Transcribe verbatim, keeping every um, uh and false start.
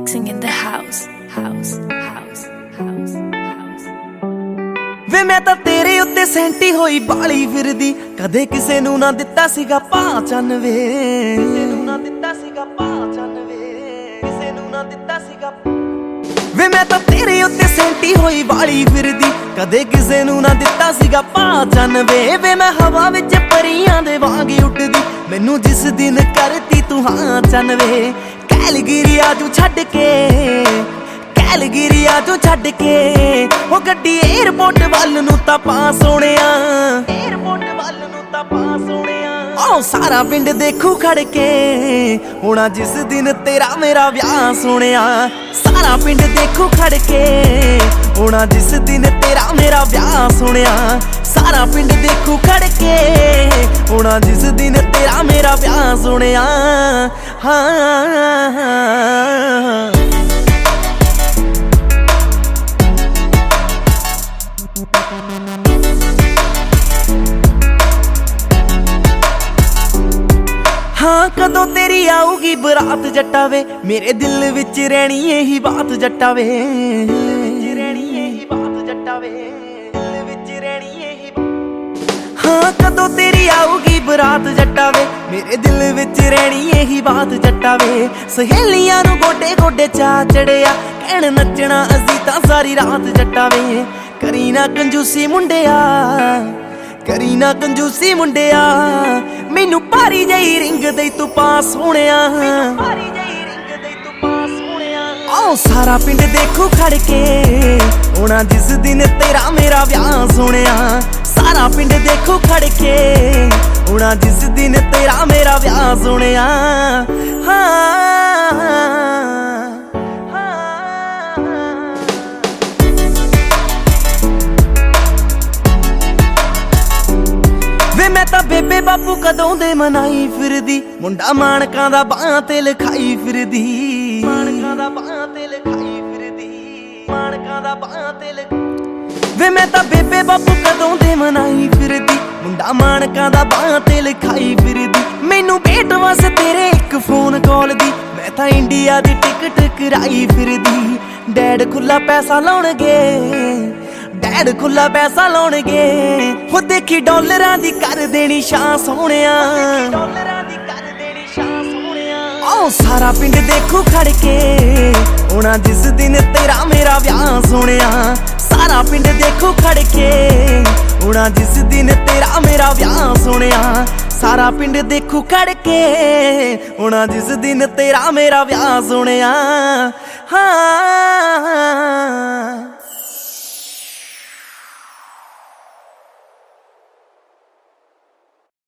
Mixing in the house, house, house, house, house. ਵੇ ਮੈਂ ਤਾਂ ਤੇਰੇ ਉੱਤੇ ਸੈਂਟੀ ਹੋਈ ਬਾਲੀ ਫਿਰਦੀ, ਕਦੇ ਕਿਸੇ ਨੂੰ ਨਾ ਦਿੱਤਾ ਸੀਗਾ ਪਹਿਚਾਨ ਵੇ, ਕਿਸੇ ਨੂੰ ਨਾ ਦਿੱਤਾ ਸੀਗਾ ਪਹਿਚਾਨ ਵੇ, ਕਿਸੇ ਨੂੰ ਨਾ ਦਿੱਤਾ ਸੀਗਾ। ਵੇ ਮੈਂ ਤਾਂ ਤੇਰੇ ਉੱਤੇ ਸੈਂਟੀ ਹੋਈ ਬਾਲੀ ਫਿਰਦੀ, ਕਦੇ ਕਿਸੇ ਨੂੰ ਨਾ ਦਿੱਤਾ ਸੀਗਾ ਪਹਿਚਾਨ ਵੇ। ਵੇ ਮੈਂ ਹਵਾ ਵਿੱਚ ਪਰੀਆਂ ਦੇ ਵਾਂਗ ਉੱਡਦੀ, ਮੈਨੂੰ ਜਿਸ ਦਿਨ ਕਰਤੀ ਤੂੰ ਹਾਂ ਚੰਨ ਵੇ। ਕੈਲਗਰੀਆ ਤੂੰ ਛੱਡ ਕੇ, ਕੈਲਗਰੀਆ ਤੂੰ ਛੱਡ ਕੇ, ਉਹ ਗੱਡੀ ਏਅਰਪੋਰਟ ਵੱਲ ਨੂੰ ਤਾਂ ਪਾ ਸੋਹਣਿਆ, ਏਅਰਪੋਰਟ ਵੱਲ ਨੂੰ ਤਾਂ ਪਾ ਸੋਹਣਿਆ। ਆਹ ਸਾਰਾ ਪਿੰਡ ਦੇਖੂ ਖੜ ਕੇ, ਹੋਣਾ ਜਿਸ ਦਿਨ ਤੇਰਾ ਮੇਰਾ ਵਿਆਹ ਸੋਹਣਿਆ। ਸਾਰਾ ਪਿੰਡ ਦੇਖੂ ਖੜ ਕੇ, ਹੋਣਾ ਜਿਸ ਦਿਨ ਤੇਰਾ ਮੇਰਾ ਵਿਆਹ ਸੋਹਣਿਆ। ਸਾਰਾ ਪਿੰਡ ਦੇਖੂ ਖੜ ਕੇ, ਹੋਣਾ ਜਿਸ ਦਿਨ ਤੇਰਾ ਮੇਰਾ ਵਿਆਹ ਸੋਹਣਿਆ। ਹਾਂ ਹਾਂ ਕਦੋਂ ਤੇਰੀ ਆਊਗੀ ਬਰਾਤ ਜੱਟਾ ਵੇ, ਮੇਰੇ ਦਿਲ ਵਿੱਚ ਰਹਿਣੀ ਇਹੀ ਬਾਤ ਜੱਟਾ ਵੇ, ਰਹਿਣੀ ਇਹੀ ਬਾਤ ਜੱਟਾ ਵੇ, ਦਿਲ ਵਿੱਚ ਰਹਿਣੀ ਇਹੀ। ਹਾਂ ਕਦੋਂ ਤੇਰੀ ਆਊਗੀ ਬਰਾਤ ਜੱਟਾ ਵੇ, ਮੇਰੇ ਦਿਲ ਵਿੱਚ ਰਹਿਣੀ ਇਹੀ ਬਾਤ ਜੱਟਾ ਵੇ। ਸਹੇਲੀਆਂ ਨੂੰ ਗੋਡੇ ਗੋਡੇ ਚਾ ਚੜਿਆ, ਕਹਿਣ ਨੱਚਣਾ ਅਸੀਂ ਤਾਂ ਸਾਰੀ ਰਾਤ ਜੱਟਾ ਵੇ। ਕਰੀ ਨਾ ਕੰਜੂਸੀ ਮੁੰਡਿਆ, ਕਰੀ ਨਾ ਕੰਜੂਸੀ ਮੁੰਡਿਆ, ਮੈਨੂੰ ਭਾਰੀ ਜਈ ਰਿੰਗ ਦੇ ਤੂੰ ਪਾ ਸੋਹਣਿਆ, ਭਾਰੀ ਜਈ ਰਿੰਗ ਦੇ ਤੂੰ ਪਾ ਸੋਹਣਿਆ। ਆਹ ਸਾਰਾ ਪਿੰਡ ਦੇਖੂ ਖੜ ਕੇ, ਹੋਣਾ ਜਿਸ ਦਿਨ ਤੇਰਾ ਮੇਰਾ ਵਿਆਹ ਸੋਹਣਿਆ। ਸਾਰਾ ਪਿੰਡ ਦੇਖੂ ਖੜ ਕੇ, ਹੋਣਾ ਜਿਸ ਦਿਨ ਤੇਰਾ ਮੇਰਾ ਵਿਆਹ ਸੋਹਣਿਆ। ਹਾਂ ਮੈਂ ਤਾਂ ਬੇਬੇ ਬਾਪੂ ਕਦੋਂ ਦੇ ਮਨਾਈ ਫਿਰਦੀ, ਮੁੰਡਾ ਮਾਣਕਾਂ ਦਾ ਬਾਹਾਂ ਤੇ ਲਿਖਾਈ ਫਿਰਦੀ, ਮਾਣਕਾਂ ਦਾ ਬਾਹਾਂ ਤੇ ਲਿਖਾਈ ਫਿਰਦੀ, ਮਾਣਕਾਂ ਦਾ ਬਾਹਾਂ ਤੇ ਲਿਖ। ਵੇ ਮੈਂ ਤਾਂ ਬੇਬੇ ਬਾਪੂ ਕਦੋਂ ਦੇ ਮਨਾਈ ਫਿਰਦੀ, ਮੁੰਡਾ ਮਾਣਕਾਂ ਦਾ ਬਾਹਾਂ ਤੇ ਲਿਖਾਈ ਫਿਰਦੀ। ਮੈਨੂੰ ਭੇਟ ਵਸ ਤੇਰੇ ਇੱਕ ਫੋਨ ਕਾਲ ਦੀ, ਮੈਂ ਤਾਂ ਇੰਡੀਆ ਦੀ ਟਿਕਟ ਕਰਾਈ ਫਿਰਦੀ। ਡੈਡ ਖੁੱਲਾ ਪੈਸਾ ਲਾਉਣਗੇ, ਡੈਡ ਖੁੱਲਾ ਪੈਸਾ ਲਾਉਣਗੇ, ਉਹ ਦੇਖੀ ਡਾਲਰਾਂ ਦੀ ਕਰ ਦੇਣੀ ਸ਼ਾਂ ਸੋਹਣਿਆ, ਡਾਲਰਾਂ ਦੀ ਕਰ ਦੇਣੀ ਸ਼ਾਂ ਸੋਹਣਿਆ। ਆਹ ਸਾਰਾ ਪਿੰਡ ਦੇਖੂ ਖੜ ਕੇ, ਹੋਣਾ ਜਿਸ ਦਿਨ ਤੇਰਾ ਮੇਰਾ ਵਿਆਹ ਸੋਹਣਿਆ। ਸਾਰਾ ਪਿੰਡ ਦੇਖੂ ਖੜ ਕੇ, ਹੋਣਾ ਜਿਸ ਦਿਨ ਤੇਰਾ ਮੇਰਾ ਵਿਆਹ ਸੋਹਣਿਆ। ਸਾਰਾ ਪਿੰਡ ਦੇਖੂ ਖੜ ਕੇ, ਹੋਣਾ ਜਿਸ ਦਿਨ ਤੇਰਾ ਮੇਰਾ ਵਿਆਹ ਸੋਹਣਿਆ। ਹਾਂ